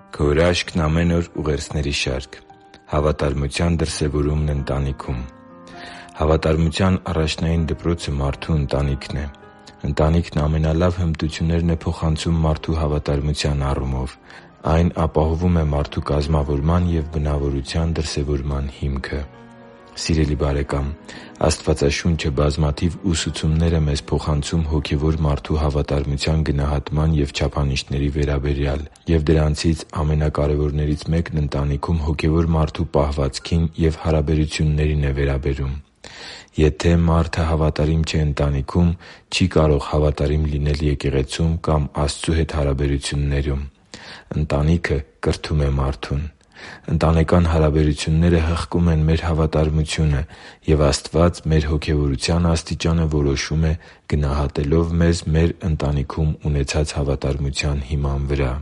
Քո հրաշքն ամեն օր ուղերձների շարք։ Հավատարմության դրսևորումն ընտանիքում։ Հավատարմության առաջնային դպրոցը մարդու ընտանիքն է։ Ընտանիքն ամենալավ հմտություններն է փոխանցում մարդու հավատարմության առումով։ Այն ապահովում է մարդու կազմավորման և բնավորության դրսևորման հիմքը։ Սիրելի՛ բարեկամ, Աստվածաշունչը բազմաթիվ ուսուցումներ է մեզ փոխանցում հոգևոր մարդու հավատարմության գնահատման և չափանիշների վերաբերյալ, և դրանցից ամենակարևորներից մեկն ընտանիքում հոգևոր մարդու պահվածքին և հարաբերություններին է վերաբերում։ Եթե մարդը հավատարիմ չէ ընտանիքում, չի կարող հավատարիմ լինել եկեղեցում կամ Աստծու հետ հարաբերություններում։ Ընտանիքը կրթում է մարդուն։ Ընտանեկան հարաբերությունները հղկում են մեր հավատարմությունը, և Աստված մեր հոգևորության աստիճանը որոշում է՝ գնահատելով մեզ մեր ընտանիքում ունեցած հավատարմության հիման վրա։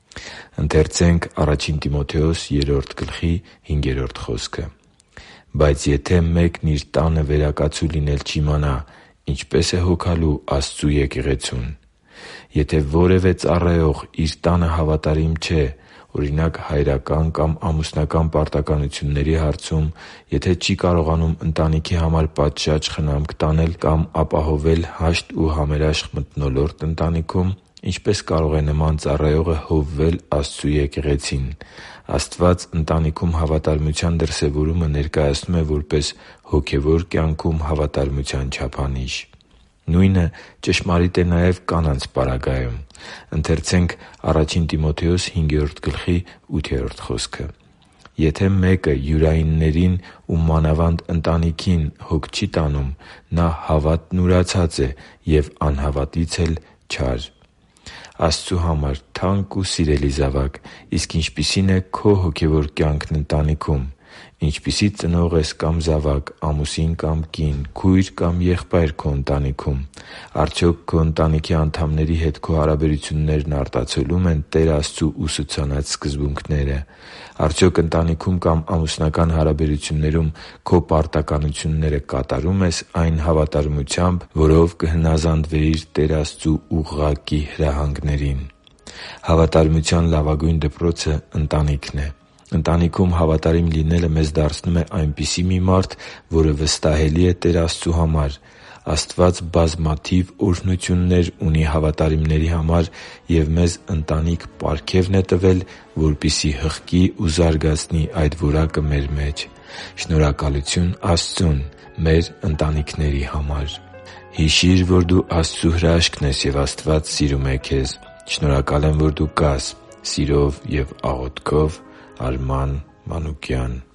«Բայց եթե մեկն իր տանը վերակացու լինել չիմանա, ինչպե՞ս է հոգալու Աստծու եկեղեցուն։ Եթե որևէ ծառայող իր տանը հավատարիմ չէ, օրինակ՝ հայրական կամ ամուսնական պարտականությունների հարցում, եթե չի կարողանում ընտանիքի համար պատշաճ խնամք տանել կամ ապահովել հաշտ ու համերաշխ մթնոլորտ ընտանիքում, ինչպե՞ս կարող է նման ծառայողը հովվել Աստծու եկեղեցին։ Աստված ընտանիքում հավատարմության դրսևորումը ներկայացնում է որպես հոգևոր կյանքում հավատարմության չափանիշ։ Նույնը ճշմարիտ է նաև կանանց պարագայում։ «Եթե մեկը յուրայիններին ու մանավանդ ընտանիքին հոգ չի տանում, նա հավատն ուրացած է և անհավատից էլ չար» (Ա Տիմոթեոս 5․8)։ Աստծու համար թանկ ու սիրելի՛ զավակ, իսկ ինչպիսի՞ն է քո հոգևոր կյանքն ընտանիքում։ Ինչպիսի՞ ծնող ես կամ զավակ, ամուսին կամ կին, քույր կամ եղբայր քո ընտանիքում։ Արդյոք քո ընտանիքի անդամների հետ քո հարաբերություններն արտացոլո՞ւմ են Տեր Աստծու ուսուցանած սկզբունքները։ Արդյոք ընտանիքում կամ ամուսնական հարաբերություններում քո պարտականությունները կատարո՞ւմ ես այն հավատարմությամբ, որով կհնազանդվեիր Տեր Աստծու ուղղակի հրահանգներին։ Հավատարմության լավագույն դպրոցը ընտանիքն է։ Ընտանիքում հավատարիմ լինելը մեզ դարձնում է այնպիսի մի մարդ, որը վստահելի է Տեր Աստծու համար։ Աստված բազմաթիվ օրհնություններ ունի հավատարիմների համար, և մեզ ընտանիք պարգևն է տվել, որպեսզի հղկի ու զարգացնի այդ որակը մեր մեջ։ Շնորհակալությու՛ն Աստծուն մեր ընտանիքների համար։ Հիշի՛ր, որ դու Աստծո հրաշքն ես, և Աստված սիրում է քեզ։ Շնորհակալ եմ, որ դու կա՛ս։ Սիրով և աղոթքով, Արման Մանուկյան։